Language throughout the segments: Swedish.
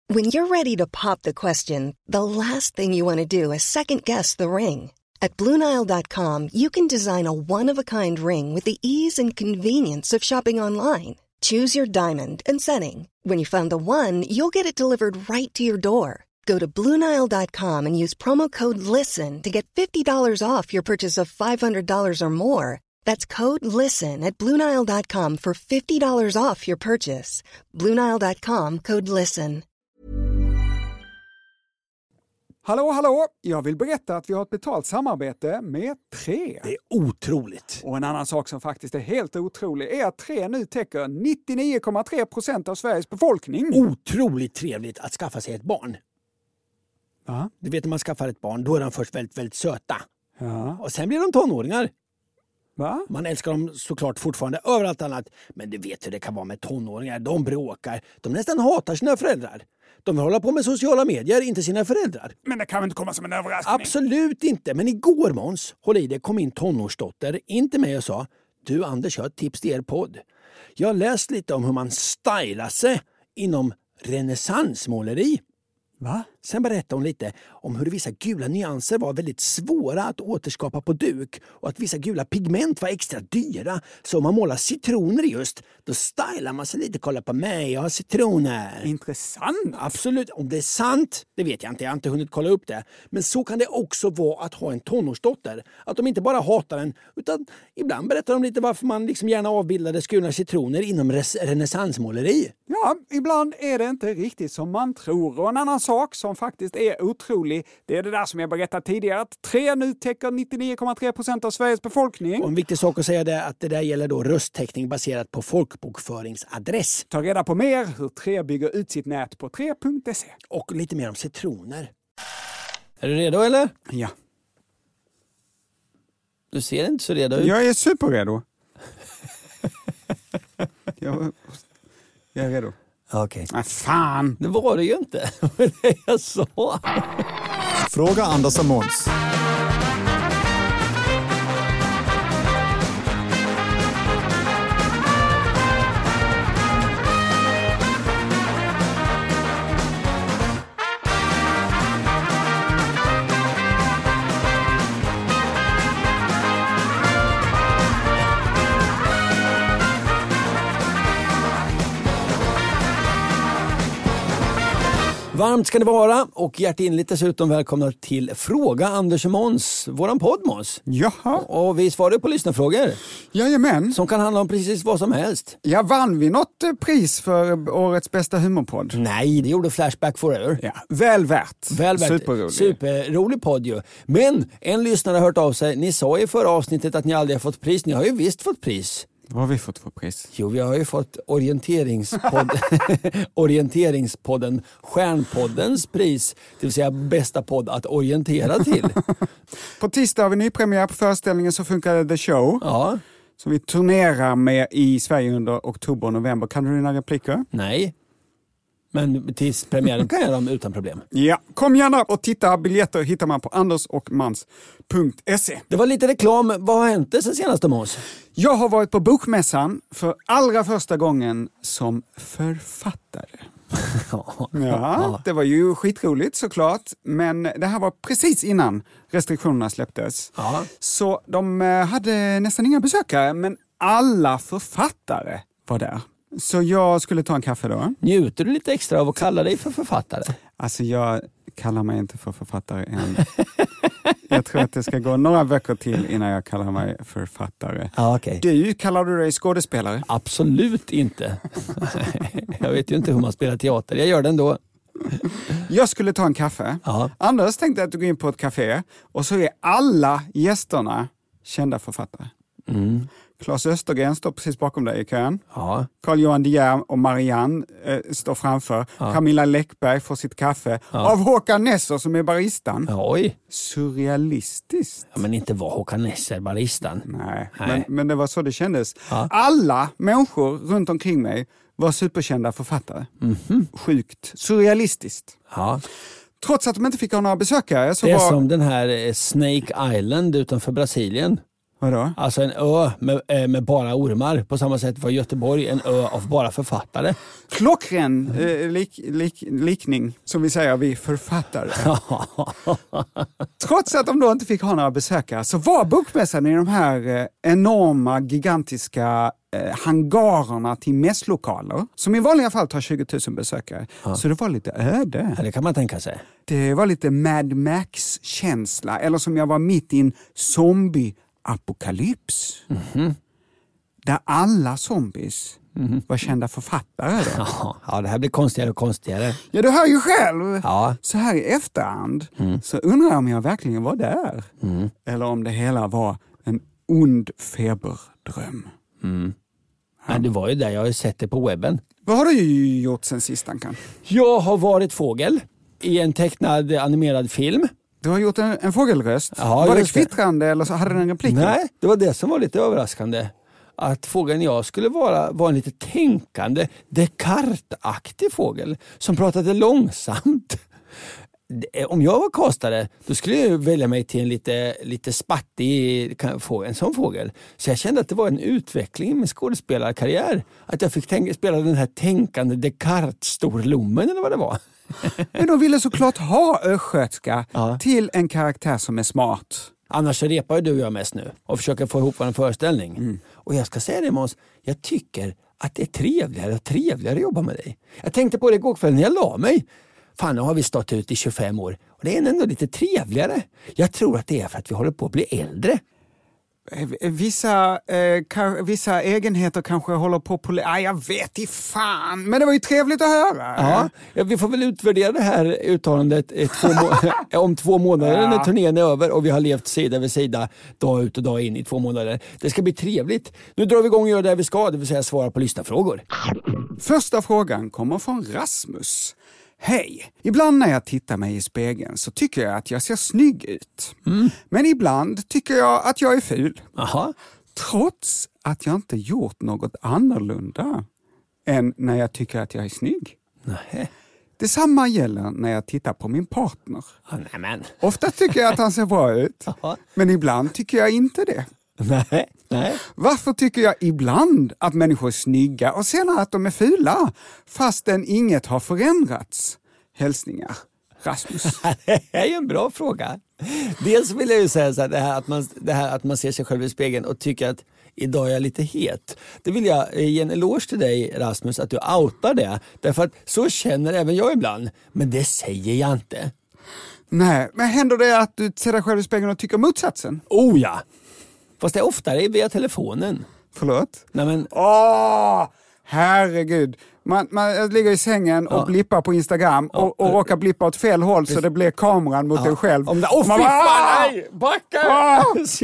When you're ready to pop the question, the last thing you want to do is second-guess the ring. At BlueNile.com, you can design a one-of-a-kind ring with the ease and convenience of shopping online. Choose your diamond and setting. When you find the one, you'll get it delivered right to your door. Go to BlueNile.com and use promo code LISTEN to get $50 off your purchase of $500 or more. That's code LISTEN at BlueNile.com for $50 off your purchase. BlueNile.com, code LISTEN. Hallå, jag vill berätta att vi har ett betalt samarbete med Tre. Det är otroligt. Och en annan sak som faktiskt är helt otrolig är att Tre nu täcker 99,3% av Sveriges befolkning. Otroligt trevligt att skaffa sig ett barn. Va? Du vet när man skaffar ett barn, då är de först väldigt, väldigt söta. Ja. Och sen blir de tonåringar. Va? Man älskar dem såklart fortfarande överallt annat. Men du vet hur det kan vara med tonåringar. De bråkar. De nästan hatar sina föräldrar. De vill hålla på med sociala medier, inte sina föräldrar. Men det kan väl inte komma som en överraskning? Absolut inte. Men igår, Måns, håll i det, kom min tonårsdotter in till mig och sa: du Anders, jag har ett tips till er podd. Jag har läst lite om hur man stylar sig inom renässansmåleri. Va? Sen berättade hon lite om hur vissa gula nyanser var väldigt svåra att återskapa på duk och att vissa gula pigment var extra dyra. Så om man målar citroner just, då stylar man sig lite. Kolla på mig, jag har citroner. Intressant. Absolut. Om det är sant, det vet jag inte. Jag har inte hunnit kolla upp det. Men så kan det också vara att ha en tonårsdotter. Att de inte bara hatar den, utan ibland berättar de lite varför man liksom gärna avbildade skurna citroner inom renässansmåleri. Ja, ibland är det inte riktigt som man tror. Och en annan sak som faktiskt är otrolig, det är det där som jag berättade tidigare, att Tre nu täcker 99,3% av Sveriges befolkning. Och en viktig sak att säga är att det där gäller då röstteckning baserat på folkbokföringsadress. Ta reda på mer hur Tre bygger ut sitt nät på tre.se. Och lite mer om citroner. Är du redo eller? Ja. Du ser inte så redo ut. Jag är superredo. jag är redo. Okej. Nej, fan. Det var det ju inte. Det jag sa. Fråga Anders och Måns. Varmt ska det vara och hjärtinligt dessutom välkomna till Fråga Anders och Måns, våran podd Måns. Jaha. Och vi svarar på lyssnarfrågor. Jajamän. Som kan handla om precis vad som helst. Ja, vann vi något pris för årets bästa humorpodd? Nej, det gjorde Flashback Forever. Ja, väl värt. Väl värt. Superrolig. Superrolig podd ju. Men en lyssnare har hört av sig. Ni sa i förra avsnittet att ni aldrig har fått pris. Ni har ju visst fått pris. Vad har vi fått för pris? Jo, vi har ju fått orienteringspodden Stjärnpoddens pris, det vill säga bästa podd att orientera till. På tisdag har vi nypremiär på föreställningen Så funkar The Show. Ja. Som vi turnerar med i Sverige under oktober och november. Kan du dina repliker? Nej. Men tills premiären kan jag dem utan problem. Ja, kom gärna och titta. Biljetter hittar man på andersochmans.se. Det var lite reklam. Vad har hänt sen senaste Måns? Jag har varit på Bokmässan för allra första gången som författare. Ja, det var ju skitroligt såklart. Men det här var precis innan restriktionerna släpptes. Ja. Så de hade nästan inga besökare, men alla författare var där. Så jag skulle ta en kaffe då. Njuter du lite extra av att kalla dig för författare? Alltså jag kallar mig inte för författare än. Jag tror att det ska gå några veckor till innan jag kallar mig författare. Ja, okej. Du, kallar du dig skådespelare? Absolut inte. Jag vet ju inte hur man spelar teater. Jag gör det ändå. Jag skulle ta en kaffe. Ja. Anders tänkte att du går in på ett café och så är alla gästerna kända författare. Mm. Claes Östergren står precis bakom dig i kön. Ja. Carl-Johan De Geer och Marianne står framför. Ja. Camilla Läckberg får sitt kaffe av Håkan Nesser som är baristan. Oj. Surrealistiskt. Ja, men inte var Håkan Nesser baristan. Nej. Men det var så det kändes. Ja. Alla människor runt omkring mig var superkända författare. Mm-hmm. Sjukt. Surrealistiskt. Ja. Trots att de inte fick ha några besökare. Så det är som den här Snake Island utanför Brasilien. Vadå? Alltså en ö med bara ormar. På samma sätt var Göteborg en ö av bara författare. Klockren likning, som vi säger, vi författare. Trots att de då inte fick ha några besökare så var bokmässan i de här enorma, gigantiska hangarerna till mässlokaler som i vanliga fall tar 20 000 besökare. Så det var lite öde. Ja, det kan man tänka sig. Det var lite Mad Max-känsla, eller som jag var mitt i en zombie-apokalyps. Där alla zombies var kända författare då. Ja, det här blir konstigare och konstigare. Ja, du hör ju själv. Ja. Så här i efterhand så undrar jag om jag verkligen var där. Eller om det hela var en ond feberdröm. Men det var ju där, jag har ju sett det på webben. Vad har du gjort sen sist, Ankan? Jag har varit fågel i en tecknad animerad film. Du har gjort en fågelröst. Ja, var det kvittrande eller så hade den en replik? Nej, det var det som var lite överraskande. Att fågeln jag skulle vara en lite tänkande, Descartes-aktig fågel som pratade långsamt. Om jag var kastare, då skulle jag välja mig till en lite spattig en sån fågel. Så jag kände att det var en utveckling med skådespelarkarriär. Att jag fick spela den här tänkande Descartes-storlommen eller vad det var. Men de ville såklart ha östgötska till en karaktär som är smart. Annars så repar ju du och jag mest nu och försöker få ihop en föreställning. Och jag ska säga det, Måns, jag tycker att det är trevligare och trevligare att jobba med dig. Jag tänkte på det igår kväll när jag la mig. Fan, nu har vi stått ut i 25 år och det är ändå lite trevligare. Jag tror att det är för att vi håller på att bli äldre. Vissa egenheter kanske håller på jag vet i fan, men det var ju trevligt att höra. Ja, vi får väl utvärdera det här uttalandet om 2 månader när turnén är över och vi har levt sida vid sida dag ut och dag in i 2 månader. Det ska bli trevligt. Nu drar vi igång och gör det vi ska, det vill säga svara på lyssnarfrågor. Första frågan kommer från Rasmus. Hej! Ibland när jag tittar mig i spegeln så tycker jag att jag ser snygg ut. Men ibland tycker jag att jag är ful. Aha. Trots att jag inte gjort något annorlunda än när jag tycker att jag är snygg. Nej. Detsamma gäller när jag tittar på min partner. Nämen. Ofta tycker jag att han ser bra ut, men ibland tycker jag inte det. Nej. Varför tycker jag ibland att människor är snygga och senare att de är fula fastän inget har förändrats? Hälsningar, Rasmus. Det är en bra fråga. Dels vill jag ju säga så här, det här att man ser sig själv i spegeln och tycker att idag är jag lite het. Det vill jag ge en eloge till dig, Rasmus, att du outar det. Därför att så känner även jag ibland. Men det säger jag inte. Nej, men händer det att du ser dig själv i spegeln och tycker motsatsen? Oh ja! Fast det är oftare via telefonen. Förlåt? Nej, men... Herregud. Man ligger i sängen och blippar på Instagram och råkar blippa åt fel håll så det blir kameran mot dig själv. Nej! Backa!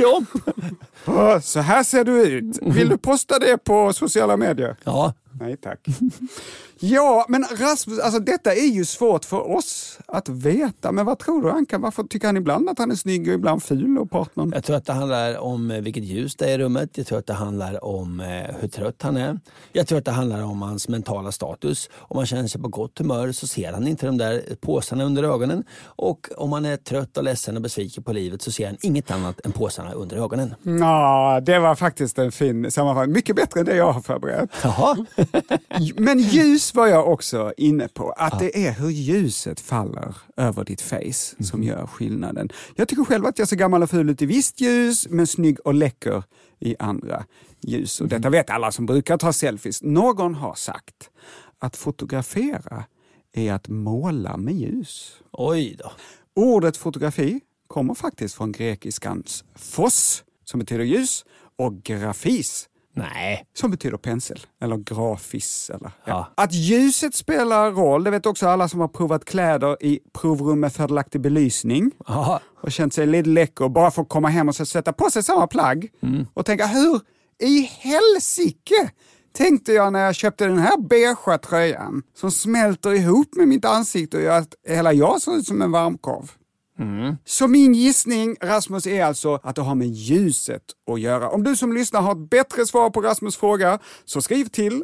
Så här ser du ut. Vill du posta det på sociala medier? Ja. Nej, tack. Ja, men Rasmus, alltså detta är ju svårt för oss att veta. Men vad tror du, Anka? Varför tycker han ibland att han är snygg och ibland ful och partnern? Jag tror att det handlar om vilket ljus det är i rummet. Jag tror att det handlar om hur trött han är. Jag tror att det handlar om hans mentala status. Om han känner sig på gott humör så ser han inte de där påsarna under ögonen. Och om han är trött och ledsen och besviken på livet så ser han inget annat än påsarna under ögonen. Ja, det var faktiskt en fin sammanfattning. Mycket bättre än det jag har förberett. Jaha. Men ljus var jag också inne på. Att det är hur ljuset faller över ditt face som gör skillnaden. Jag tycker själv att jag ser gammal och ful ut i visst ljus, men snygg och läcker i andra ljus. Och detta vet alla som brukar ta selfies. Någon har sagt att fotografera är att måla med ljus. Oj då. Ordet fotografi kommer faktiskt från grekiskans phos, som betyder ljus, och grafis, Nej. som betyder pensel, eller grafis. Eller, ja. Att ljuset spelar roll, det vet också alla som har provat kläder i provrum med fördelaktig belysning. Aha. Och känt sig lite läcker bara för att komma hem och så sätta på sig samma plagg. Och tänka, hur i helsike tänkte jag när jag köpte den här beigea tröjan som smälter ihop med mitt ansikte och gör att hela jag ser ut som en varmkorv. Så min gissning, Rasmus, är alltså att det har med ljuset att göra. Om du som lyssnar har ett bättre svar på Rasmus fråga så skriv till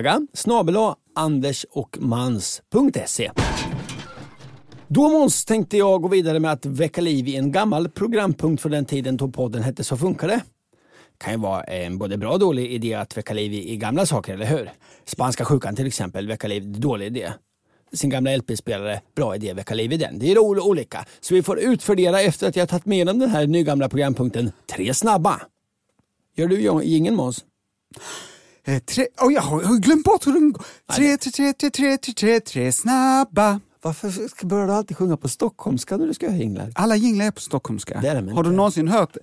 fraga@andersochmans.se. Då Måns tänkte jag gå vidare med att väcka liv i en gammal programpunkt för den tiden då podden hette Så funkar det. kan ju vara en både bra och dålig idé att väcka liv i gamla saker, eller hur? Spanska sjukan till exempel, väcka liv, dålig idé. Sin gamla LP-spelare, bra idé, väcka liv i den. Det är olika. Så vi får utvärdera efter att jag tagit med dem den här nygamla programpunkten 3 snabba. Gör du ingen, Måns? Jag har glömt bort hur den går. 3 snabba. Varför börjar du alltid sjunga på stockholmska när du ska ha jinglar? Alla jinglar är på stockholmska. Har du någonsin hört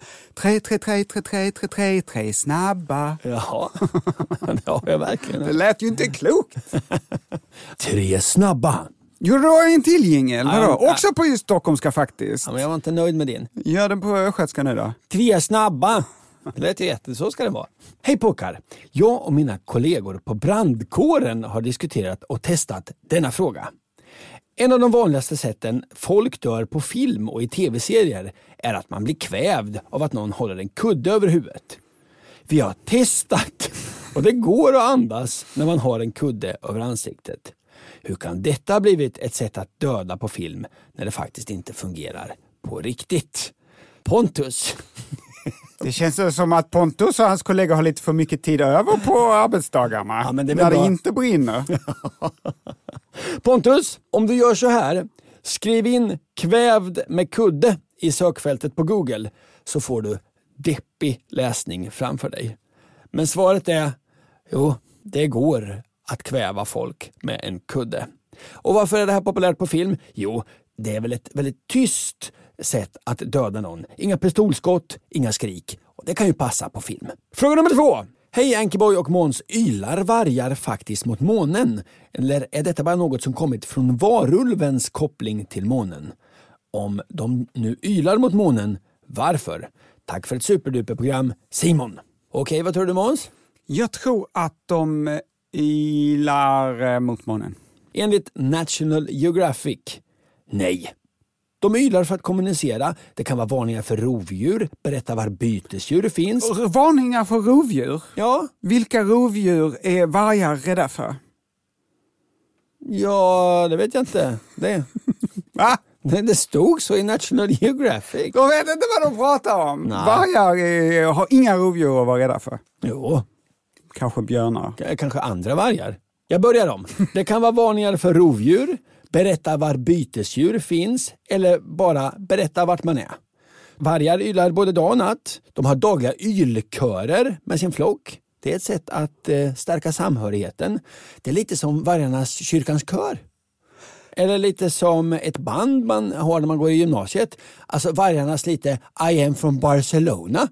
3 snabba? Ja, det har jag verkligen. Det lät ju inte klokt. 3 snabba. Jo, du har en till jingel. Också på just stockholmska faktiskt. Ja, men jag var inte nöjd med din. Gör den på östgötska nu då. 3 snabba. Det lät ju så ska det vara. Hej puckar! Jag och mina kollegor på brandkåren har diskuterat och testat denna fråga. En av de vanligaste sätten folk dör på film och i tv-serier är att man blir kvävd av att någon håller en kudde över huvudet. Vi har testat och det går att andas när man har en kudde över ansiktet. Hur kan detta ha blivit ett sätt att döda på film när det faktiskt inte fungerar på riktigt? Pontus! Det känns som att Pontus och hans kollegor har lite för mycket tid över på arbetsdagarna. Ja, men det är när bra. Det inte brinner. Pontus, om du gör så här, skriv in kvävd med kudde i sökfältet på Google så får du deppig läsning framför dig. Men svaret är, det går att kväva folk med en kudde. Och varför är det här populärt på film? Jo, det är väl ett väldigt tyst sätt att döda någon. Inga pistolskott, inga skrik. Och det kan ju passa på film. Fråga nummer 2. Hej Ankiboy och Måns, ylar vargar faktiskt mot månen? Eller är detta bara något som kommit från varulvens koppling till månen? Om de nu ylar mot månen, varför? Tack för ett superduper program, Simon. Okej, vad tror du Måns? Jag tror att de ylar mot månen. Enligt National Geographic, nej. De ylar för att kommunicera. Det kan vara varningar för rovdjur. Berätta var bytesdjur finns. Varningar för rovdjur? Ja. Vilka rovdjur är vargar rädda för? Ja, det vet jag inte. Va? Det stod så i National Geographic. De vet inte vad de pratar om. Nej. Vargar har inga rovdjur att vara rädda för. Jo. Kanske björnar. Kanske andra vargar. Jag börjar om. Det kan vara varningar för rovdjur. Berätta var bytesdjur finns eller bara berätta vart man är. Vargar ylar både dag och natt. De har dagliga ylkörer med sin flock. Det är ett sätt att stärka samhörigheten. Det är lite som vargarnas kyrkans kör. Eller lite som ett band man har när man går i gymnasiet. Alltså vargarnas lite I am from Barcelona.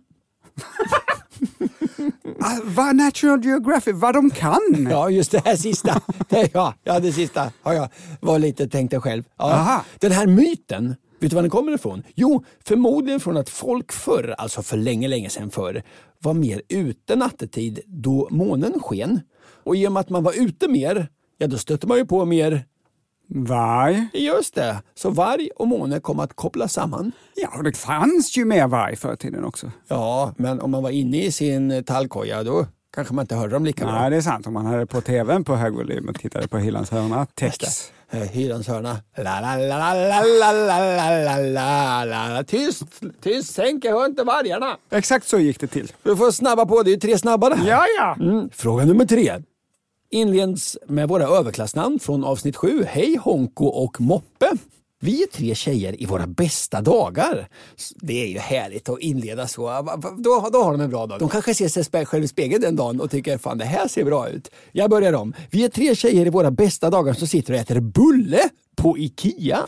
Vad National Geographic, vad de kan. Ja, just det här sista. Det sista har jag var lite tänkte själv. Ja. Den här myten, vet du var den kommer ifrån? Jo, förmodligen från att folk förr, alltså för länge sedan förr, var mer ute nattetid då månen sken. Och i och med att man var ute mer, då stötte man ju på mer varg. Just det. Så varg och måne kom att koppla samman. Ja, och det fanns ju mer varg förr tiden också. Ja, men om man var inne i sin tallkoja då kanske man inte hörde dem lika bra. Nej, det är sant. Om man hade på tvn på hög volym och tittade på Hylands hörna. Text. Hylands hörna. La la la la la la la la la. Tyst, sänk, jag hör inte vargarna. Exakt så gick det till. Du får snabba på, det är ju 3 snabba det här. Ja. Fråga nummer 3. Inleds med våra överklassnamn från avsnitt 7. Hej Honko och Moppe. Vi är 3 tjejer i våra bästa dagar. Det är ju härligt att inleda så. Då har de en bra dag. De kanske ser sig själv i spegeln den dagen och tycker fan det här ser bra ut. Jag börjar om. Vi är 3 tjejer i våra bästa dagar som sitter och äter bulle på Ikea.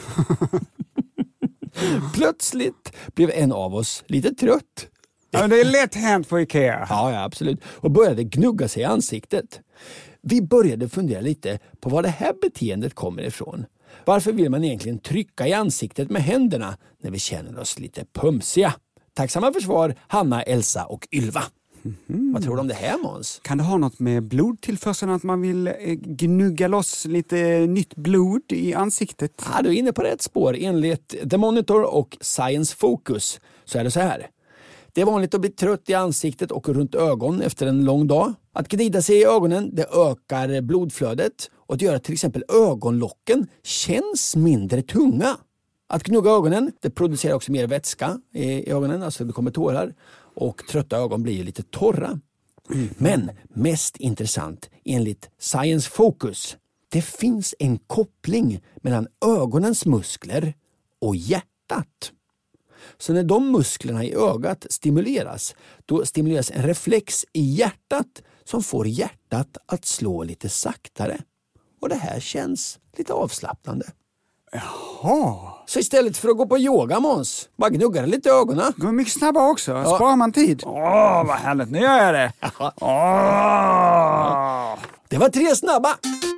Plötsligt blev en av oss lite trött. Ja, det är lätt hänt på Ikea. Ja, absolut. Och började gnugga sig i ansiktet. Vi började fundera lite på var det här beteendet kommer ifrån. Varför vill man egentligen trycka i ansiktet med händerna när vi känner oss lite pumsiga? Tacksamma för svar, Hanna, Elsa och Ylva. Vad tror du om det här, Måns? Kan det ha något med blodtillförseln att man vill gnugga loss lite nytt blod i ansiktet? Ja, du är inne på rätt spår. Enligt The Monitor och Science Focus så är det så här. Det är vanligt att bli trött i ansiktet och runt ögon efter en lång dag. Att gnida sig i ögonen, det ökar blodflödet och det gör att till exempel ögonlocken känns mindre tunga. Att gnugga ögonen, det producerar också mer vätska i ögonen, alltså det kommer tårar. Och trötta ögon blir lite torra. Men mest intressant enligt Science Focus, det finns en koppling mellan ögonens muskler och hjärtat. Så när de musklerna i ögat stimuleras, då stimuleras en reflex i hjärtat som får hjärtat att slå lite saktare. Och det här känns lite avslappnande. Jaha. Så istället för att gå på yoga, Måns, bara gnugga lite i ögonen. Går mycket snabbare också. Sparar man tid. Åh, vad härligt. Nu gör jag det. Det var 3 snabba.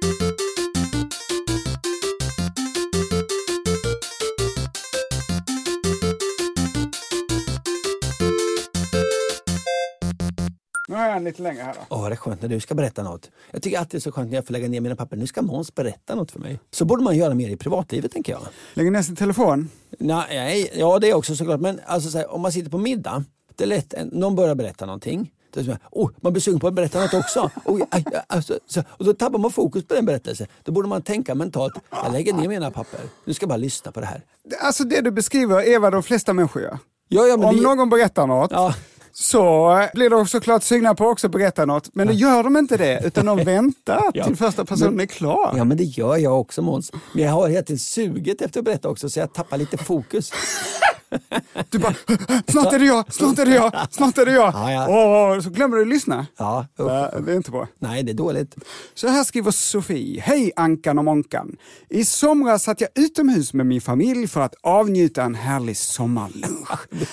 Nu har jag en lite längre här då. Det är skönt när du ska berätta något. Jag tycker att det är så skönt när jag får lägga ner mina papper. Nu ska Måns berätta något för mig. Så borde man göra mer i privatlivet, tänker jag. Lägger ner sin telefon? Nej, ja det är också såklart. Men alltså, så här, om man sitter på middag, det är lätt, någon börjar berätta någonting. Man blir sugen på att berätta något också. Och då tappar man fokus på den berättelsen. Då borde man tänka mentalt, jag lägger ner mina papper. Nu ska jag bara lyssna på det här. Alltså det du beskriver är vad de flesta människor gör. Ja, men om någon berättar något, så blir de såklart sugna på också att berätta något. Men då gör de inte det, utan de väntar till första personen är klar. Ja, men det gör jag också, Måns. Men jag har helt enkelt suget efter att berätta också, så jag tappar lite fokus. Du bara, snart är det jag. Så glömmer du att lyssna. Ja, det är inte bra. Nej, det är dåligt. Så här skriver Sofie. Hej Ankan och Monkan. I somras satt jag utomhus med min familj för att avnjuta en härlig sommarlunch.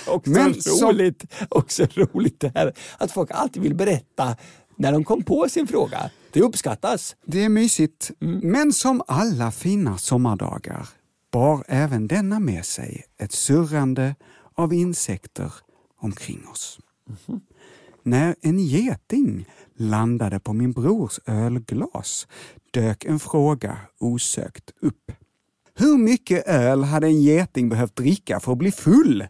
Också roligt det här att folk alltid vill berätta när de kom på sin fråga. Det uppskattas. Det är mysigt. Men som alla fina sommardagar bar även denna med sig ett surrande av insekter omkring oss. När en geting landade på min brors ölglas dök en fråga osökt upp. Hur mycket öl hade en geting behövt dricka för att bli full?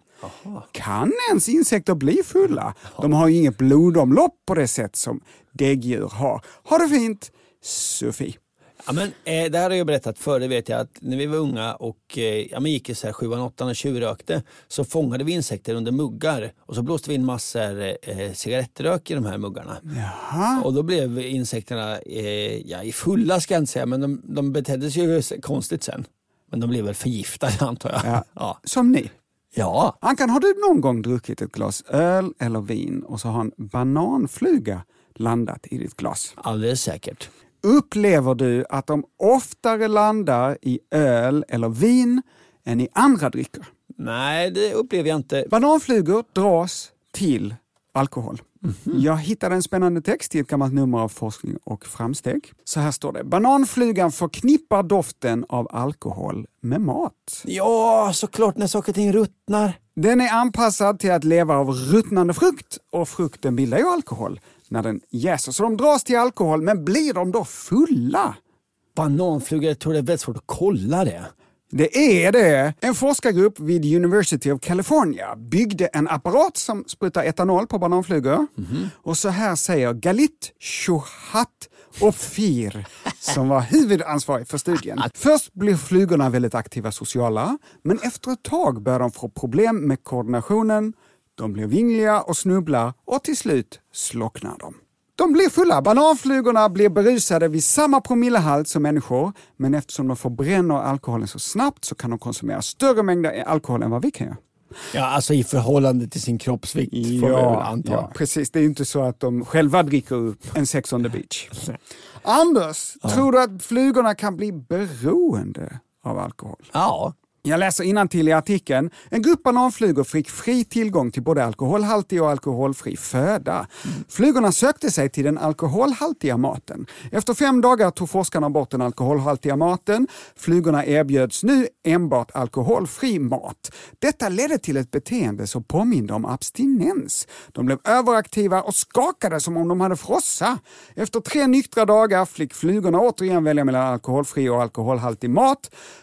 Kan ens insekter bli fulla? De har ju inget blodomlopp på det sätt som däggdjur har. Ha det fint, Sofie. Ja, men, det här har jag berättat förr, det vet jag, att när vi var unga och gick i 7-8 och tjuvrökte, så fångade vi insekter under muggar och så blåste vi in massor cigarettrök i de här muggarna. Jaha. Och då blev insekterna i fulla, ska jag inte säga, men de betedde sig ju konstigt sen. Men de blev väl förgiftade, antar jag. Ja. Som ni? Ja. Ankan, har du någon gång druckit ett glas öl eller vin och så har en bananfluga landat i ditt glas? Alldeles säkert. Upplever du att de oftare landar i öl eller vin än i andra drycker? Nej, det upplever jag inte. Bananflugor dras till alkohol. Jag hittade en spännande text i ett gammalt nummer av Forskning och framsteg. Så här står det. Bananflugan förknippar doften av alkohol med mat. Ja, såklart när saker och ting ruttnar. Den är anpassad till att leva av ruttnande frukt och frukten bildar ju alkohol när den jäser. Så de dras till alkohol, men blir de då fulla? Bananflugor, jag tror det är väldigt svårt att kolla det. Det är det. En forskargrupp vid University of California byggde en apparat som sprutar etanol på bananflugor. Och så här säger Galit Shohat Ophir, som var huvudansvarig för studien. Först blir flugorna väldigt aktiva sociala, men efter ett tag börjar de få problem med koordinationen. De blir vingliga och snubblar och till slut slocknar de. De blir fulla. Bananflugorna blir berusade vid samma promillehalt som människor, men eftersom de förbränner alkoholen så snabbt så kan de konsumera större mängder alkohol än vad vi kan göra. Ja, alltså i förhållande till sin kroppsvikt får jag väl anta. Ja, precis. Det är ju inte så att de själva dricker upp en Sex on the Beach. Anders, tror du att flugorna kan bli beroende av alkohol? Ja. Jag läser innantill i artikeln. En grupp bananflugor fick fri tillgång till både alkoholhaltig och alkoholfri föda. Flugorna sökte sig till den alkoholhaltiga maten. Efter 5 dagar tog forskarna bort den alkoholhaltiga maten. Flugorna erbjöds nu enbart alkoholfri mat. Detta ledde till ett beteende som påminde om abstinens. De blev överaktiva och skakade som om de hade frossa. Efter 3 nyktra dagar fick flugorna återigen välja mellan alkoholfri och alkoholhaltig mat.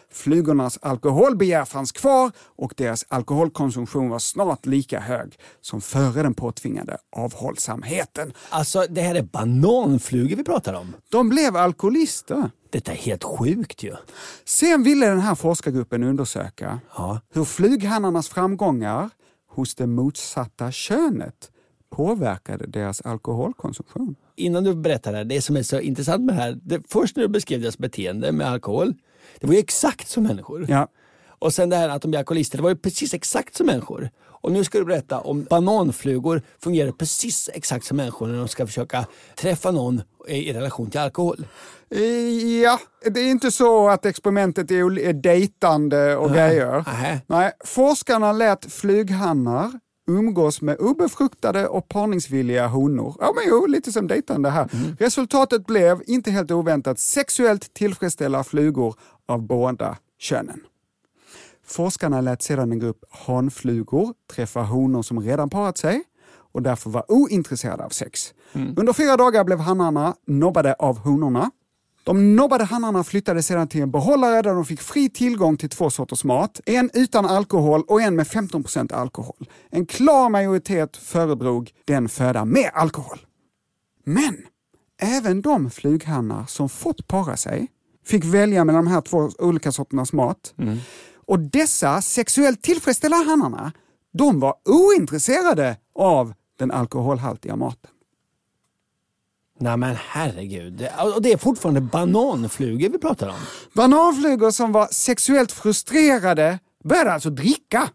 Flugornas alkoholbegär fanns kvar och deras alkoholkonsumtion var snart lika hög som före den påtvingade avhållsamheten. Alltså, det här är bananflugor vi pratar om. De blev alkoholister. Detta är helt sjukt ju. Sen ville den här forskargruppen undersöka hur flughannarnas framgångar hos det motsatta könet påverkade deras alkoholkonsumtion. Innan du berättar det som är så intressant med det här, först när du beskrev deras beteende med alkohol, det var ju exakt som människor. Ja. Och sen det här att de blir alkoholister, det var ju precis exakt som människor. Och nu ska du berätta om bananflugor fungerar precis exakt som människor när de ska försöka träffa någon i relation till alkohol. Ja, det är inte så att experimentet är dejtande och grejer. Nej, forskarna lät flughannar umgås med obefruktade och parningsvilliga honor. Ja, men jo, lite som dejtande här. Resultatet blev, inte helt oväntat, sexuellt tillfredsställa flugor av båda könen. Forskarna lät sedan en grupp hanflugor träffa honor som redan parat sig och därför var ointresserade av sex. Under 4 dagar blev hannarna nobbade av honorna. De nobbade hannarna flyttade sedan till en behållare där de fick fri tillgång till 2 sorters mat. En utan alkohol och en med 15% alkohol. En klar majoritet föredrog den föda med alkohol. Men även de flughannar som fått para sig fick välja mellan de här 2 olika sorternas mat. Och dessa sexuellt tillfredsställda hannarna, de var ointresserade av den alkoholhaltiga maten. Nej men herregud, och det är fortfarande bananflugor vi pratar om. Bananflugor som var sexuellt frustrerade började alltså dricka.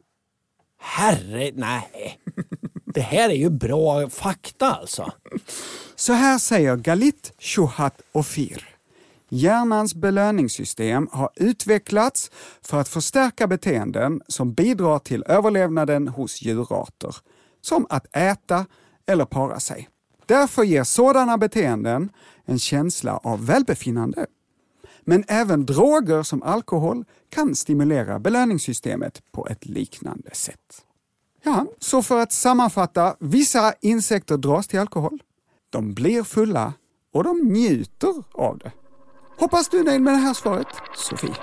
Nej. Det här är ju bra fakta alltså. Så här säger Galit Shohat Ofir. Hjärnans belöningssystem har utvecklats för att förstärka beteenden som bidrar till överlevnaden hos djurarter. Som att äta eller para sig. Därför ger sådana beteenden en känsla av välbefinnande. Men även droger som alkohol kan stimulera belöningssystemet på ett liknande sätt. Ja, så för att sammanfatta, vissa insekter dras till alkohol. De blir fulla och de njuter av det. Hoppas du är nöjd med det här svaret, Sofie.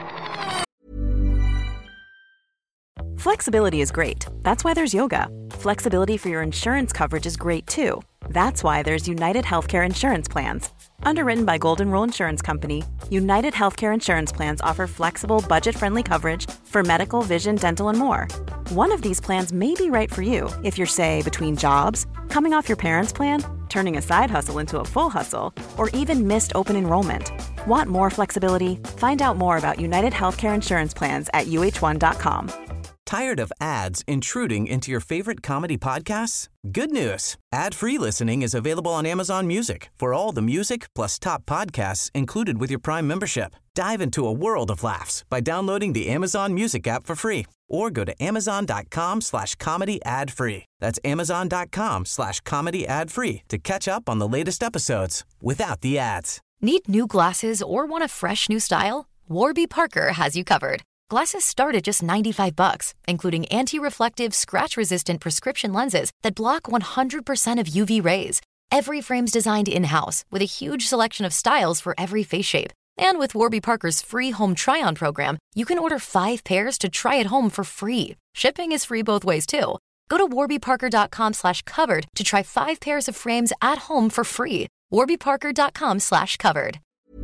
Flexibility is great. That's why there's yoga. Flexibility for your insurance coverage is great too. That's why there's United Healthcare Insurance Plans. Underwritten by Golden Rule Insurance Company, United Healthcare Insurance Plans offer flexible, budget-friendly coverage for medical, vision, dental, and more. One of these plans may be right for you if you're, say, between jobs, coming off your parents' plan, turning a side hustle into a full hustle, or even missed open enrollment. Want more flexibility? Find out more about United Healthcare Insurance Plans at uh1.com. Tired of ads intruding into your favorite comedy podcasts? Good news. Ad-free listening is available on Amazon Music for all the music plus top podcasts included with your Prime membership. Dive into a world of laughs by downloading the Amazon Music app for free or go to amazon.com/comedy ad-free. That's amazon.com/comedy ad-free to catch up on the latest episodes without the ads. Need new glasses or want a fresh new style? Warby Parker has you covered. Glasses start at just $95, including anti-reflective, scratch-resistant prescription lenses that block 100% of UV rays. Every frame's designed in-house with a huge selection of styles for every face shape. And with Warby Parker's free home try-on program, you can order 5 pairs to try at home for free. Shipping is free both ways too. Go to warbyparker.com/covered to try 5 pairs of frames at home for free. warbyparker.com/covered.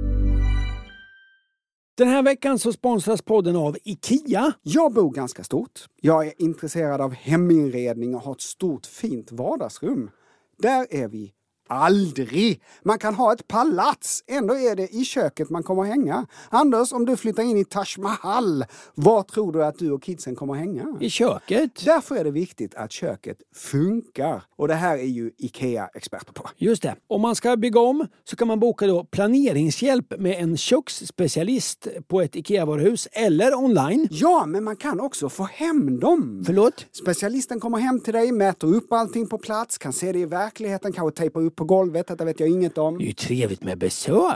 Den här veckan så sponsras podden av IKEA. Jag bor ganska stort. Jag är intresserad av heminredning och har ett stort fint vardagsrum. Där är vi aldrig. Man kan ha ett palats, ändå är det i köket man kommer hänga. Anders, om du flyttar in i Taj Mahal, var tror du att du och kidsen kommer hänga? I köket. Därför är det viktigt att köket funkar. Och det här är ju IKEA-experter på. Just det. Om man ska bygga om så kan man boka då planeringshjälp med en köksspecialist på ett IKEA-varuhus eller online. Ja, men man kan också få hem dem. Förlåt? Specialisten kommer hem till dig, mäter upp allting på plats, kan se det i verkligheten, kanske tejpa upp på golvet, det vet jag inget om. Det är ju trevligt med besök.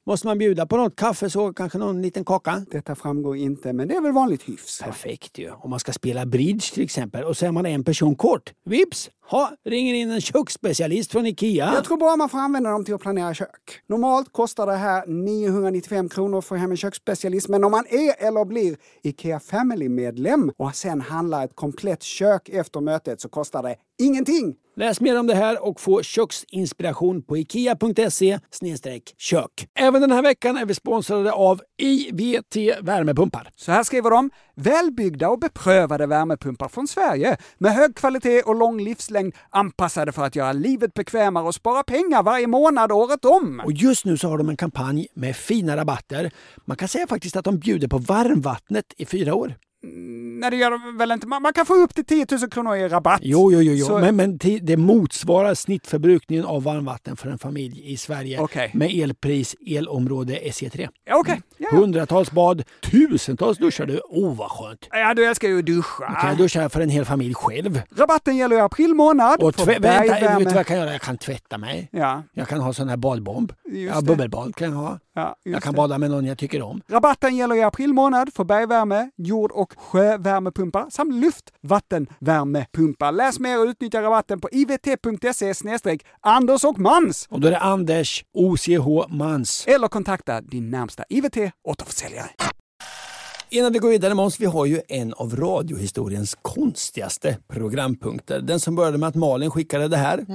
Måste man bjuda på något kaffe så kanske någon liten kaka? Detta framgår inte, men det är väl vanligt hyfs. Perfekt ju. Om man ska spela bridge till exempel och så är man en person kort. Vips! Ringer in en köksspecialist från Ikea. Jag tror bara man får använda dem till att planera kök. Normalt kostar det här 995 kronor för hem en köksspecialist. Men om man är eller blir Ikea Family-medlem och sen handlar ett komplett kök efter mötet så kostar det ingenting. Läs mer om det här och få köksinspiration på ikea.se/kök. Även den här veckan är vi sponsrade av IVT värmepumpar. Så här skriver de: välbyggda och beprövade värmepumpar från Sverige med hög kvalitet och lång livslängd, anpassade för att göra livet bekvämare och spara pengar varje månad året om. Och just nu så har de en kampanj med fina rabatter. Man kan säga faktiskt att de bjuder på varmvattnet i 4 år. Nej, det gör de väl inte. Man kan få upp till 10 000 kronor i rabatt. Jo. Så... Men det motsvarar snittförbrukningen av varmvatten för en familj i Sverige med elpris, elområde SE3. Okay. Yeah. Hundratals bad, tusentals duschar du. Vad skönt. Ja, du älskar ju att duscha. Du kan duscha för en hel familj själv. Rabatten gäller i april månad. Och vet du vad jag kan göra? Jag kan tvätta mig. Ja. Jag kan ha sån här badbomb. Bubbelbad kan jag ha. Ja, jag kan bada med någon jag tycker om. Rabatten gäller i april månad för bergvärme, jord- och sjövärmepumpar samt luftvattenvärmepumpar. Läs mer och utnyttja rabatten på ivt.se/Anders och Mans. Och då är det Anders OCH Mans. Eller kontakta din närmsta IVT återförsäljare. Innan vi går vidare, Måns, vi har ju en av radiohistoriens konstigaste programpunkter. Den som började med att Malin skickade det här.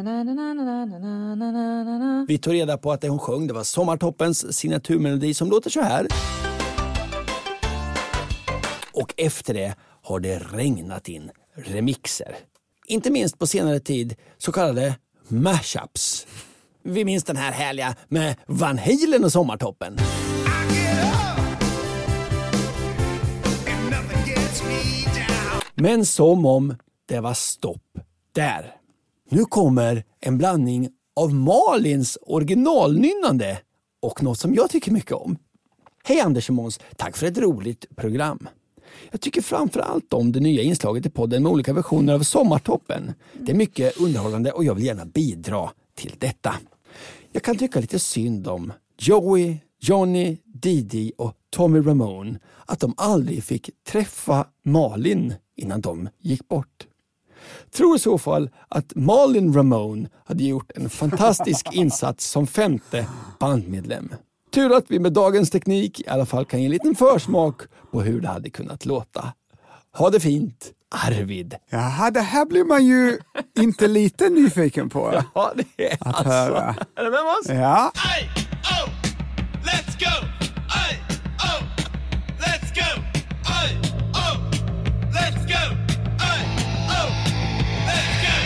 Vi tog reda på att det hon sjöng, det var Sommartoppens signaturmelodi som låter så här. Och efter det har det regnat in remixer. Inte minst på senare tid så kallade mashups. Vi minns den här härliga med Van Halen och Sommartoppen. Men som om det var stopp där. Nu kommer en blandning av Malins originalnynnande och något som jag tycker mycket om. Hej Anders och Måns, tack för ett roligt program. Jag tycker framförallt om det nya inslaget i podden med olika versioner av Sommartoppen. Det är mycket underhållande och jag vill gärna bidra till detta. Jag kan tycka lite synd om Joey, Johnny, Didi och Tommy Ramone, att de aldrig fick träffa Malin innan de gick bort. Tror i så fall att Malin Ramone hade gjort en fantastisk insats som 5:e bandmedlem. Tur att vi med dagens teknik i alla fall kan ge en liten försmak på hur det hade kunnat låta. Ha det fint, Arvid. Ja, det här blir man ju inte lite nyfiken på. Ja, det är att alltså. Höra. Är det med oss? Ja. Hey, oh, let's go. Hey, oh, let's go. Hey, oh, let's go. Hey, oh, let's go.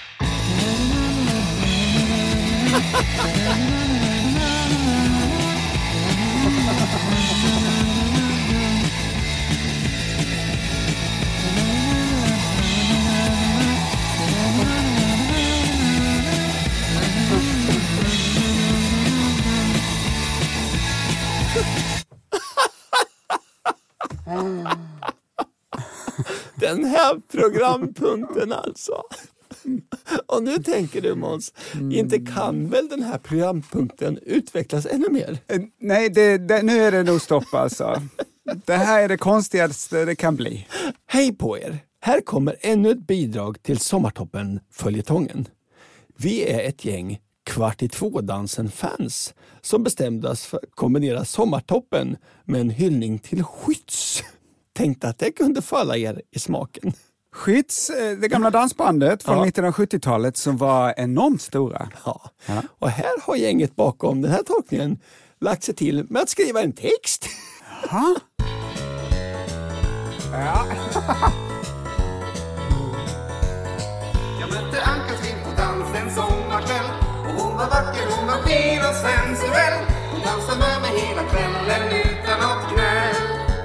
Den här programpunkten alltså. Och nu tänker du, Måns, inte kan väl den här programpunkten utvecklas ännu mer? Nej, nu är det nog stopp alltså. Det här är det konstigaste det kan bli. Hej på er! Här kommer ännu ett bidrag till Sommartoppen-följetongen. Vi är ett gäng 2:15-dansen-fans som bestämde oss för att kombinera Sommartoppen med en hyllning till Skytts. Tänkte att det kunde falla er i smaken. Skytts, det gamla dansbandet från mitten av 70-talet som var enormt stora. Ja. Och här har gänget bakom den här tolkningen lagt sig till med att skriva en text. Ja. Jag mötte Ann-Katrin på dansen sommarkväll och hon var vacker, hon var fin och sensuell. Hon dansade med mig hela kvällen utan något gnäll.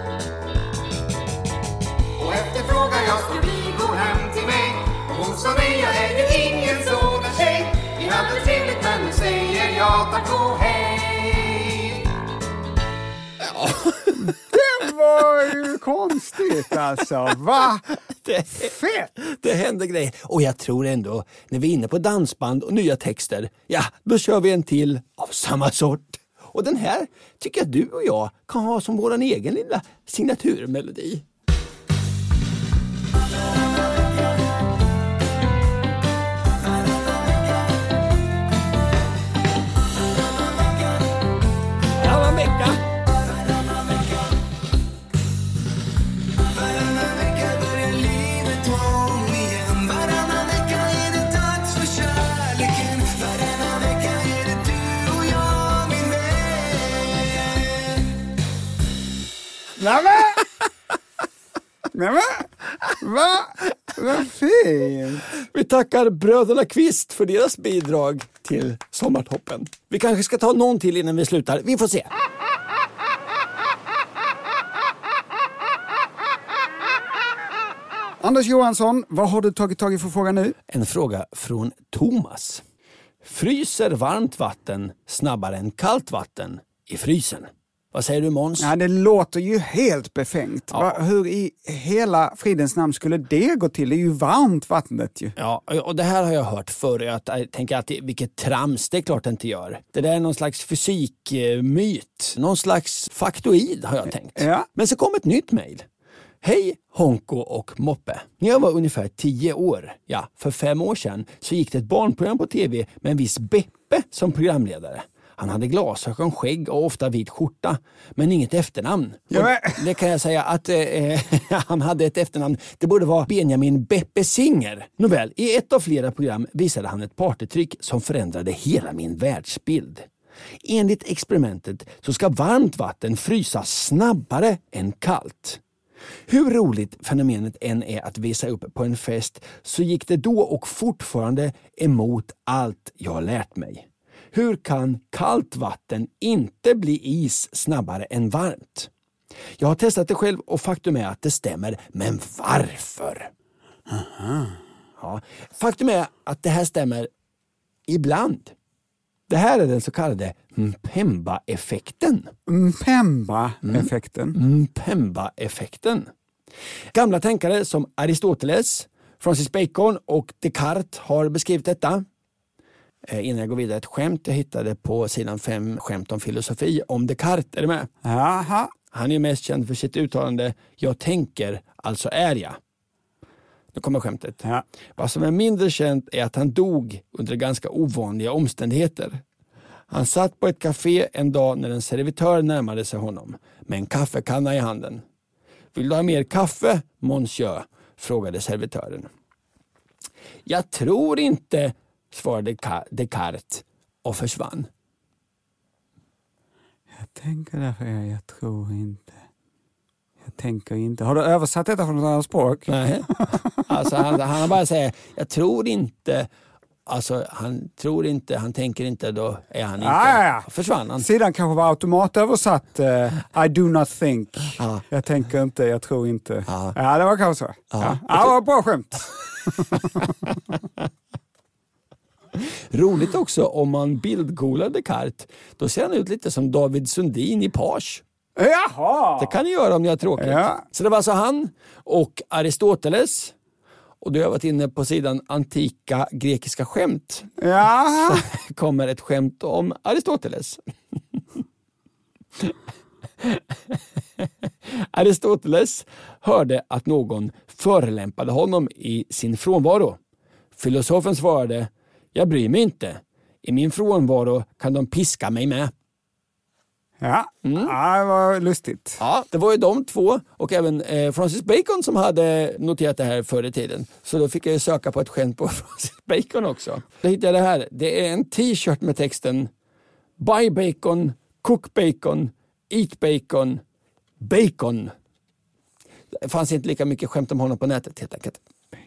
Och efter frågan jag skulle vi gå hem till mig. Och hon sa nej, jag är ju ingen sådan tjej. Vi hade trevligt men nu säger jag tack och hej. Ja. Det var ju konstigt alltså, va? Fett! Det händer grejer. Och jag tror ändå, när vi är inne på dansband och nya texter, ja, då kör vi en till av samma sort. Och den här tycker jag du och jag kan ha som vår egen lilla signaturmelodi. Varannan vecka. Nämen! Vad fint! Vi tackar bröderna Kvist för deras bidrag till Sommartoppen. Vi kanske ska ta någon till innan vi slutar. Vi får se. Anders Johansson, vad har du tagit tag i för fråga nu? En fråga från Thomas. Fryser varmt vatten snabbare än kallt vatten i frysen? Vad säger du, Måns? Ja, det låter ju helt befängt. Ja. Hur i hela fridens namn skulle det gå till? Det är ju varmt vattnet ju. Ja, och det här har jag hört förr. Jag tänker att vilket trams, det är klart det inte gör. Det där är någon slags fysikmyt. Någon slags faktoid har jag tänkt. Ja. Men så kom ett nytt mejl. Hej Honko och Moppe. När jag var ungefär 10 år, för 5 år sedan, så gick det ett barnprogram på tv med en viss Beppe som programledare. Han hade glasögon, skägg och ofta vit skjorta, men inget efternamn. Det kan jag säga att han hade ett efternamn. Det borde vara Benjamin Beppe Singer. Nåväl, i ett av flera program visade han ett partytryck som förändrade hela min världsbild. Enligt experimentet så ska varmt vatten frysa snabbare än kallt. Hur roligt fenomenet än är att visa upp på en fest, så gick det då och fortfarande emot allt jag lärt mig. Hur kan kallt vatten inte bli is snabbare än varmt? Jag har testat det själv och faktum är att det stämmer. Men varför? Ja, faktum är att det här stämmer ibland. Det här är den så kallade Mpemba-effekten. Mpemba-effekten? Mpemba-effekten. Gamla tänkare som Aristoteles, Francis Bacon och Descartes har beskrivit detta. Innan jag går vidare, ett skämt jag hittade på sidan 5, skämt om filosofi, om Descartes. Är du med? Jaha. Han är ju mest känd för sitt uttalande, jag tänker, alltså är jag. Nu kommer skämtet. Ja. Vad som är mindre känt är att han dog under ganska ovanliga omständigheter. Han satt på ett café en dag när en servitör närmade sig honom med en kaffekanna i handen. Vill du ha mer kaffe, monsieur? Frågade servitören. Jag tror inte, svarade Descartes och försvann. Jag tänker därför jag tror inte. Jag tänker inte. Har du översatt detta från något annat språk? Nej. Alltså han bara säger, jag tror inte. Alltså han tror inte, han tänker inte, då är han inte. Ja. Försvann han. Sidan kanske var automatöversatt. I do not think. Jag tänker inte, jag tror inte. Ja, det var kanske så. Ja, det var bra skämt. Roligt också om man bildgooglar Descartes. Då ser han ut lite som David Sundin i Page. Jaha! Det kan ni göra om ni har tråkigt. Ja. Så det var alltså han och Aristoteles. Och då har jag varit inne på sidan antika grekiska skämt. Ja. Så kommer ett skämt om Aristoteles. Aristoteles hörde att någon förelämpade honom i sin frånvaro. Filosofen svarade, jag bryr mig inte. I min frånvaro kan de piska mig med. Ja, det var lustigt. Ja, det var ju de två och även Francis Bacon som hade noterat det här förr i tiden. Så då fick jag söka på ett skämt på Francis Bacon också. Då hittade jag det här. Det är en t-shirt med texten Buy bacon, cook bacon, eat bacon, bacon. Det fanns inte lika mycket skämt om honom på nätet helt enkelt.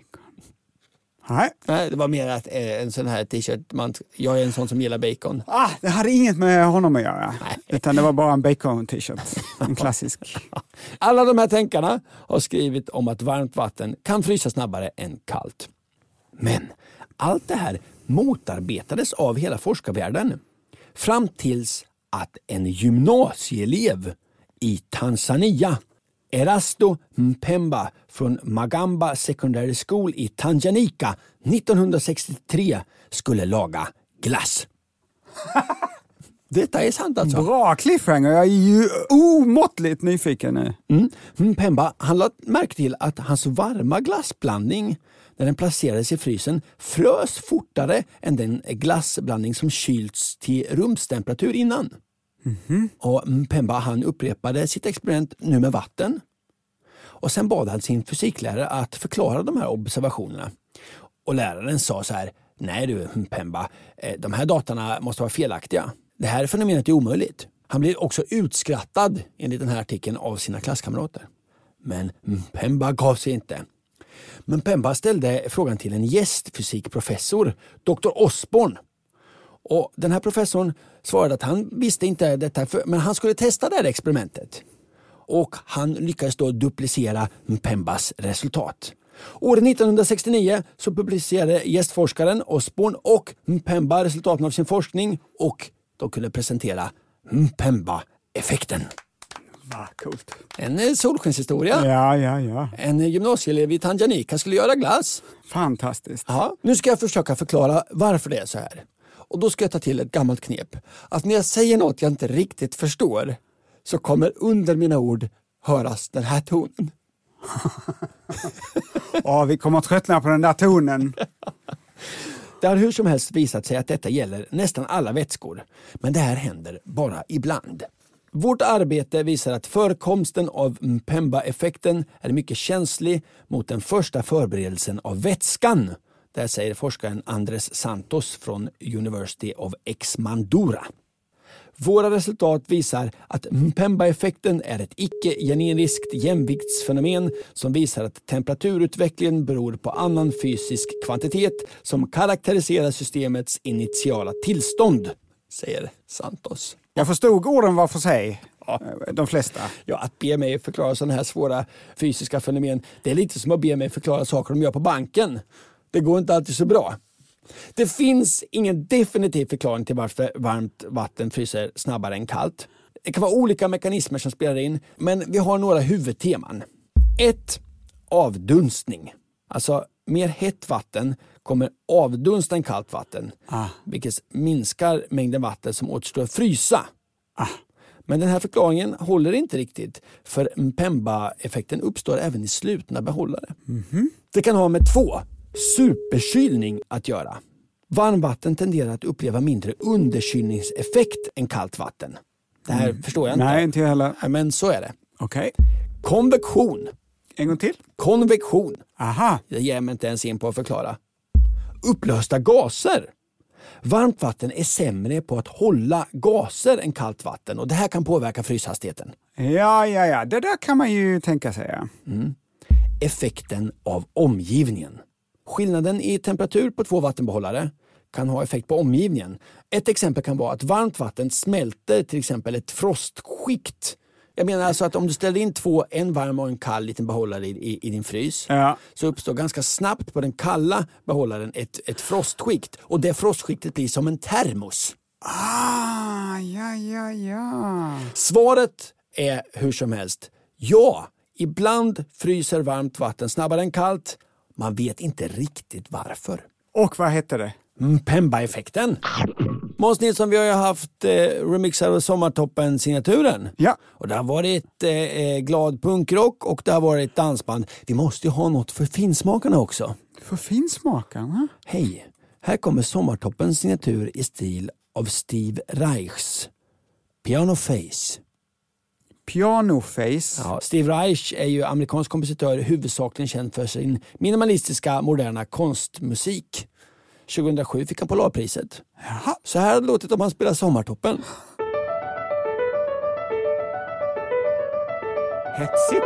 Nej, det var mer att en sån här t-shirt, jag är en sån som gillar bacon. Det hade inget med honom att göra. Nej. Utan det var bara en bacon-t-shirt. En klassisk. Alla de här tänkarna har skrivit om att varmt vatten kan frysa snabbare än kallt. Men allt det här motarbetades av hela forskarvärlden. Fram tills att en gymnasieelev i Tanzania, Erasto Mpemba från Magamba Secondary School i Tanganyika 1963 skulle laga glass. Detta är sant alltså. Bra cliffhanger, jag är ju omåttligt nyfiken nu. Pemba, han lade märke till att hans varma glassblandning när den placerades i frysen frös fortare än den glassblandning som kylts till rumstemperatur innan. Och Pemba han upprepade sitt experiment nu med vatten. Och sen bad han sin fysiklärare att förklara de här observationerna. Och läraren sa så här: nej du Pemba, de här datorna måste vara felaktiga. Det här fenomenet är omöjligt. Han blev också utskrattad enligt den här artikeln av sina klasskamrater. Men Pemba gav sig inte. Men Pemba ställde frågan till en gästfysikprofessor, Dr. Osborn. Och den här professorn svarade att han visste inte detta, men han skulle testa det här experimentet. Och han lyckades då duplicera Pembas resultat. År 1969 så publicerade gästforskaren Osborn och Pemba resultaten av sin forskning och de kunde presentera Pemba-effekten. Coolt. En solskenshistoria. Ja. En gymnasieelev i Tanganyika skulle göra glass. Fantastiskt. Ja, nu ska jag försöka förklara varför det är så här. Och då ska jag ta till ett gammalt knep. Att när jag säger något jag inte riktigt förstår så kommer under mina ord höras den här tonen. Vi kommer att tröttna på den där tonen. Det har hur som helst visat sig att detta gäller nästan alla vätskor. Men det här händer bara ibland. Vårt arbete visar att förekomsten av Pemba-effekten är mycket känslig mot den första förberedelsen av vätskan. Där säger forskaren Andres Santos från University of Exmandura. Våra resultat visar att Pemba-effekten är ett icke-generiskt jämviktsfenomen som visar att temperaturutvecklingen beror på annan fysisk kvantitet som karaktäriserar systemets initiala tillstånd, säger Santos. Jag förstod orden var för sig. De flesta. Ja, att be mig förklara sådana här svåra fysiska fenomen, det är lite som att be mig förklara saker de gör på banken. Det går inte alltid så bra. Det finns ingen definitiv förklaring till varför varmt vatten fryser snabbare än kallt. Det kan vara olika mekanismer som spelar in, men vi har några huvudteman. 1. Avdunstning. Alltså mer hett vatten kommer avdunsta än kallt vatten, vilket minskar mängden vatten som återstår att frysa. Men den här förklaringen håller inte riktigt, för Pemba-effekten uppstår även i slutna behållare. Det kan ha med 2. Superkylning att göra. Varmvatten tenderar att uppleva mindre underkylningseffekt än kallt vatten. Det här förstår jag inte. Nej, inte jag heller. Men så är det. Okej. Konvektion. En gång till. Konvektion. Aha. Det ger mig inte ens in på att förklara. Upplösta gaser. Varmt vatten är sämre på att hålla gaser än kallt vatten och det här kan påverka fryshastigheten. Ja. Det där kan man ju tänka sig. Effekten av omgivningen. Skillnaden i temperatur på 2 vattenbehållare kan ha effekt på omgivningen. Ett exempel kan vara att varmt vatten smälter till exempel ett frostskikt. Jag menar alltså att om du ställer in en varm och en kall liten behållare i din frys så uppstår ganska snabbt på den kalla behållaren ett frostskikt. Och det frostskiktet blir som en termos. Ja. Svaret är hur som helst. Ja, ibland fryser varmt vatten snabbare än kallt. Man vet inte riktigt varför. Och vad heter det? Pemba-effekten. Måns Nilsson, vi har ju haft remixar av Sommartoppen-signaturen. Ja. Och det har varit glad punkrock och det har varit dansband. Vi måste ju ha något för finsmakarna också. För finsmakarna? Hej, här kommer Sommartoppens signatur i stil av Steve Reichs Piano Face. Pianoface. Ja, Steve Reich är ju amerikansk kompositör, huvudsakligen känd för sin minimalistiska moderna konstmusik. 2007 fick han Polarpriset. Jaha. Så här har det låtit om han spelar Sommartoppen. Hetsigt.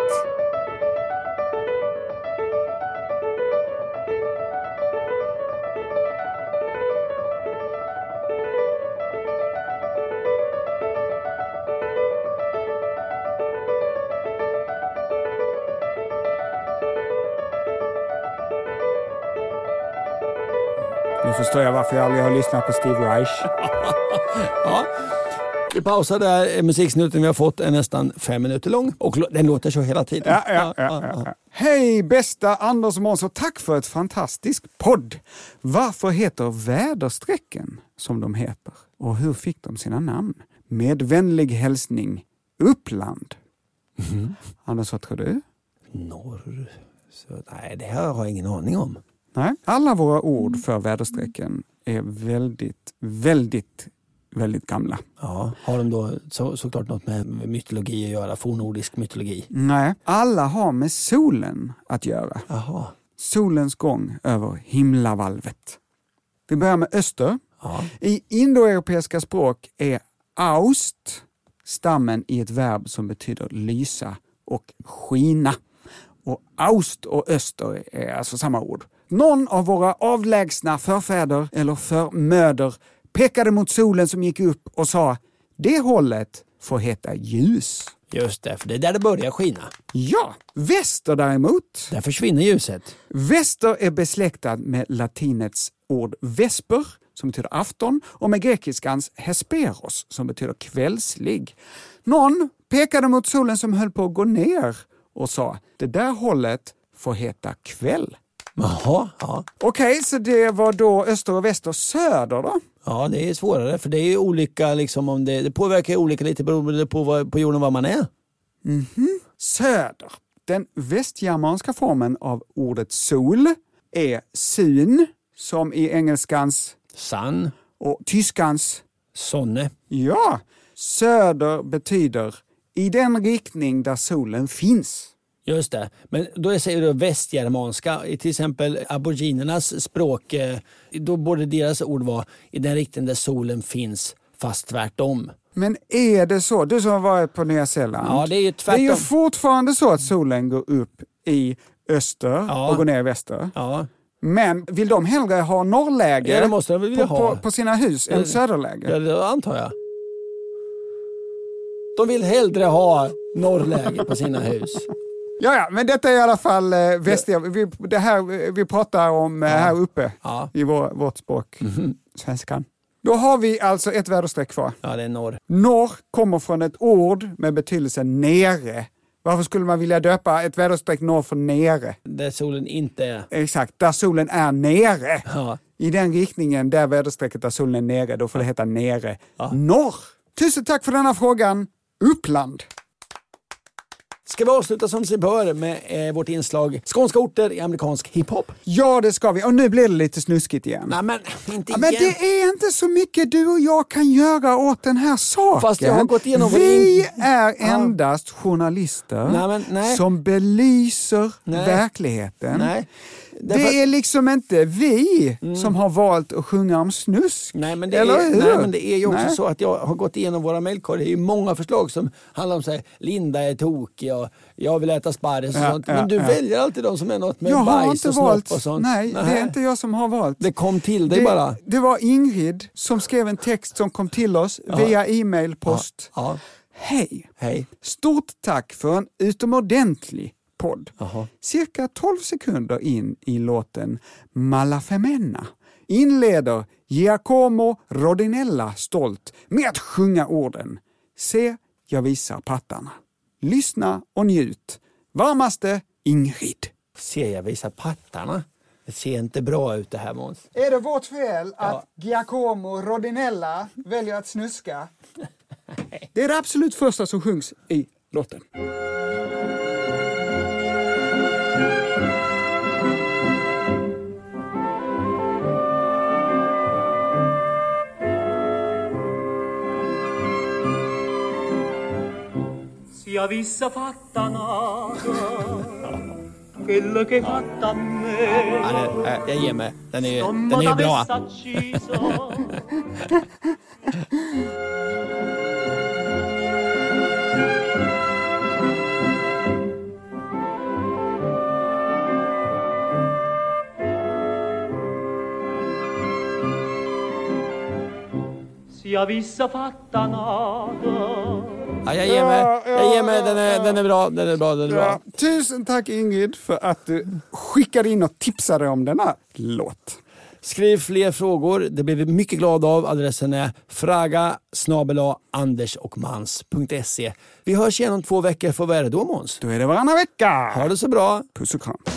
Nu förstår jag varför jag aldrig har lyssnat på Steve Reich. Ja. Vi pausar där. Musiksnuten vi har fått är nästan 5 minuter lång. Och den låter så hela tiden. Ja. Hej bästa Anders och Måns, och tack för ett fantastiskt podd. Varför heter väderstrecken som de heter? Och hur fick de sina namn? Med vänlig hälsning, Uppland. Anders, vad tror du? Norr. Så, nej, det här har jag ingen aning om. Nej. Alla våra ord för väderstrecken är väldigt gamla. Ja, har de då såklart något med mytologi att göra? Fornnordisk mytologi? Nej, alla har med solen att göra. Aha. Solens gång över himlavalvet. Vi börjar med öster. Ja. I indoeuropeiska språk är aust stammen i ett verb som betyder lysa och skina. Och aust och öster är alltså samma ord. Någon av våra avlägsna förfäder eller förmöder pekade mot solen som gick upp och sa: det hållet får heta ljus. Just det, för det är där det börjar skina. Ja, väster däremot. Där försvinner ljuset. Väster är besläktad med latinets ord vesper som betyder afton och med grekiskans hesperos som betyder kvällslig. Någon pekade mot solen som höll på att gå ner och sa: det där hållet får heta kväll. Jaha, ja. Okej, så det var då öster och väster. Söder då? Ja, det är svårare för det är ju olika liksom, om det påverkar olika lite beroende på jorden var man är. Söder. Den västgermanska formen av ordet sol är sun, som i engelskans Sun och tyskans sonne. Ja, söder betyder i den riktning där solen finns. Just det, men då säger du västgermanska, till exempel aboriginernas språk, då borde deras ord vara i den riktning där solen finns, fast tvärtom. Men är det så? Du som har varit på Nya Zeeland. Ja, det är ju tvärtom. Det är ju fortfarande så att solen går upp i öster och går ner i väster. Ja. Men vill de hellre ha norrläge det måste de vilja ha. På sina hus än söderläge? Ja, det antar jag. De vill hellre ha norrläge på sina hus. Ja, men detta är i alla fall det här vi pratar om här uppe i vårt språk, svenskan. Då har vi alltså ett väderstreck kvar. Ja, det är norr. Norr kommer från ett ord med betydelsen nere. Varför skulle man vilja döpa ett väderstreck norr för nere? Där solen inte är. Exakt, där solen är nere. Ja. I den riktningen, där väderstrecket där solen är nere, då får det heta nere. Ja. Norr! Tusen tack för denna frågan. Uppland. Ska vi avsluta som sig bör med vårt inslag skånska orter i amerikansk hiphop? Ja, det ska vi. Och nu blir det lite snuskigt igen. Nej, men inte igen. Men det är inte så mycket du och jag kan göra åt den här saken. Fast jag har gått igenom vi är endast journalister som belyser verkligheten. Nej. Det är liksom inte vi som har valt att sjunga om snusk. Nej, men det är ju också så att jag har gått igenom våra mejlkorgar. Det är ju många förslag som handlar om så här, Linda är tokig och jag vill äta sparris och sånt. Men du väljer alltid de som är något med bajs och snopp och sånt. Nej, det är inte jag som har valt. Det kom till dig bara. Det var Ingrid som skrev en text som kom till oss via e-mailpost. Ja. Hej. Stort tack för en utomordentlig podd. Cirka 12 sekunder in i låten Malafemena inleder Giacomo Rodinella stolt med att sjunga orden: se, jag visar pattarna. Lyssna och njut. Varmaste Ingrid. Se, jag visar pattarna. Det ser inte bra ut det här, Måns. Är det vårt fel att Giacomo Rodinella väljer att snuska? Det är det absolut första som sjungs i låten. Jag visar fattarna quello che fatta me. Jag ger mig. Den är bra. Jag visar fattarna. Ja, jag ger mig. Den är bra. Tusen tack Ingrid för att du skickade in och tipsade om denna låt. Skriv fler frågor, det blir vi mycket glada av. Adressen är fraga@andersochmans.se. Vi hörs igen om 2 veckor. För vad är det då, Måns? Då är det varannan vecka. Ha det så bra. Puss och kram.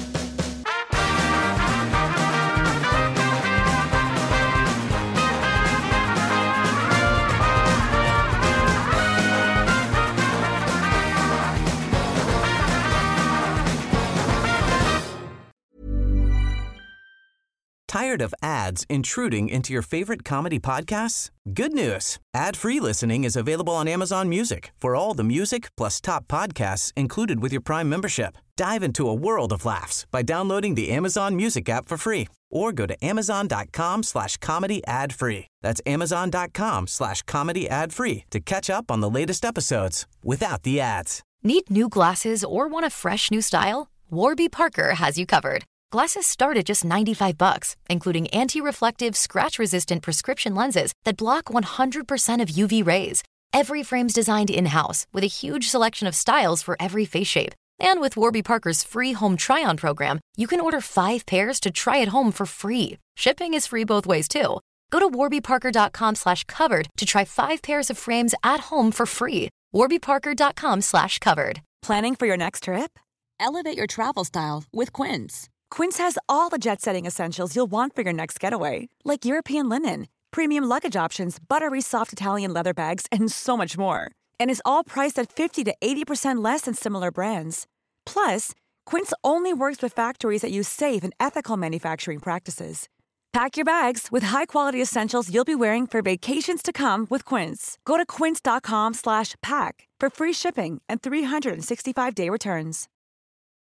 Tired of ads intruding into your favorite comedy podcasts? Good news. Ad-free listening is available on Amazon Music for all the music plus top podcasts included with your Prime membership. Dive into a world of laughs by downloading the Amazon Music app for free or go to amazon.com/comedy ad-free. That's amazon.com/comedy ad-free to catch up on the latest episodes without the ads. Need new glasses or want a fresh new style? Warby Parker has you covered. Glasses start at just $95, including anti-reflective, scratch-resistant prescription lenses that block 100% of UV rays. Every frame's designed in-house with a huge selection of styles for every face shape. And with Warby Parker's free home try-on program, you can order 5 pairs to try at home for free. Shipping is free both ways, too. Go to warbyparker.com/covered to try 5 pairs of frames at home for free. warbyparker.com/covered. Planning for your next trip? Elevate your travel style with Quince. Quince has all the jet-setting essentials you'll want for your next getaway, like European linen, premium luggage options, buttery soft Italian leather bags, and so much more. And is all priced at 50 to 80% less than similar brands. Plus, Quince only works with factories that use safe and ethical manufacturing practices. Pack your bags with high-quality essentials you'll be wearing for vacations to come with Quince. Go to quince.com/pack for free shipping and 365-day returns.